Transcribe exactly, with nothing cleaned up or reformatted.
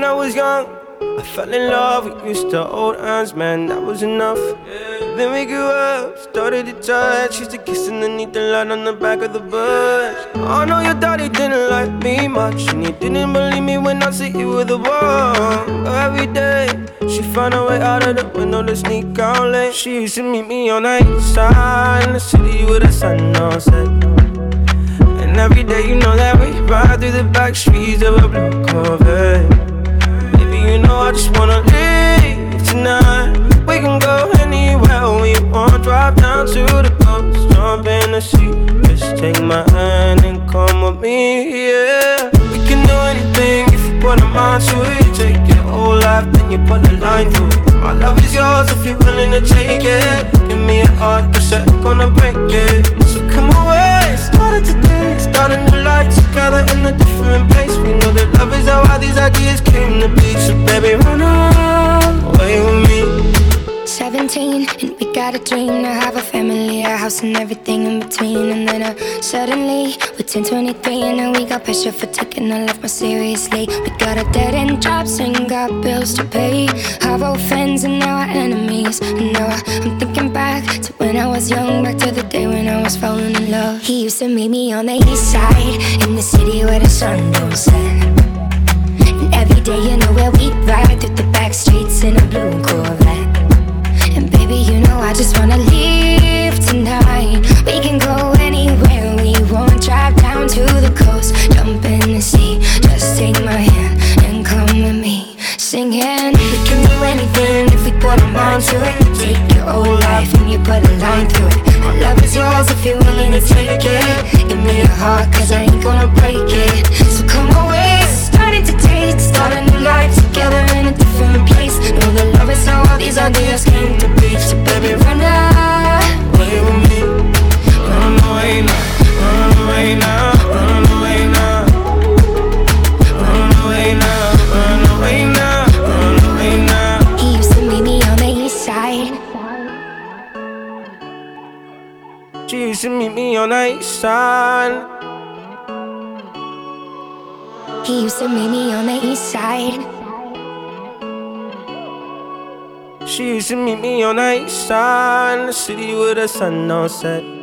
I was young, I fell in love, we used to hold hands, man, that was enough. Then we grew up, started to touch, used to kiss underneath the light on the back of the bus. I know your daddy didn't like me much, and he didn't believe me when I said you were the one. But every day, she found a way out of the window to sneak out late. She used to meet me on the east side, in the city with the sun on set. And every day, you know that we ride through the back streets of a blue Corvette. Baby, you know I just wanna leave tonight. We can go anywhere we want, drive down to the coast, jump in the sea. Just take my hand and come with me, yeah. We can do anything if you put a mind to it. Take your whole life, then you put a line through it. My love is yours if you're willing to take it. Give me a heart, cause I ain't gonna break it. So come away, started today, starting a life together in a different place. We know that love is how all these ideas came to be. So baby, run away with me. Seventeen, and we got a dream to have a family, a house and everything in between. And then uh, suddenly, we're ten, twenty-three, and now we got pressure for taking our life more seriously. We got a dead-end jobs and got bills to pay. Our old friends and now our enemies. And now I, I'm thinking back to when I was young, back to the day when I was falling in love. He used to meet me on the east side, in the city where the sun don't set. And every day, you know where we ride through the back streets in a blue Corvette. And baby, you know I just wanna leave tonight. We can go anywhere we want, drive down to the coast, jump in the sea. Just take my hand and come with me, singing. We can do anything if we put a mind to it. Take your whole life and you put a line through it. My love is yours if you're willing to take it. Give me your heart, cause I ain't gonna break it. So come away, starting to taste, start a new life together in a different place. Know that love is how all these ideas came to be. So baby, run away with me. Run away now, run away now, run away now. Run away now, run away now, run away now. He used to meet me on the east side. She used to meet me on the east side. He used to meet me on the east side. She used to meet me on the east side, in the city with the sun on set.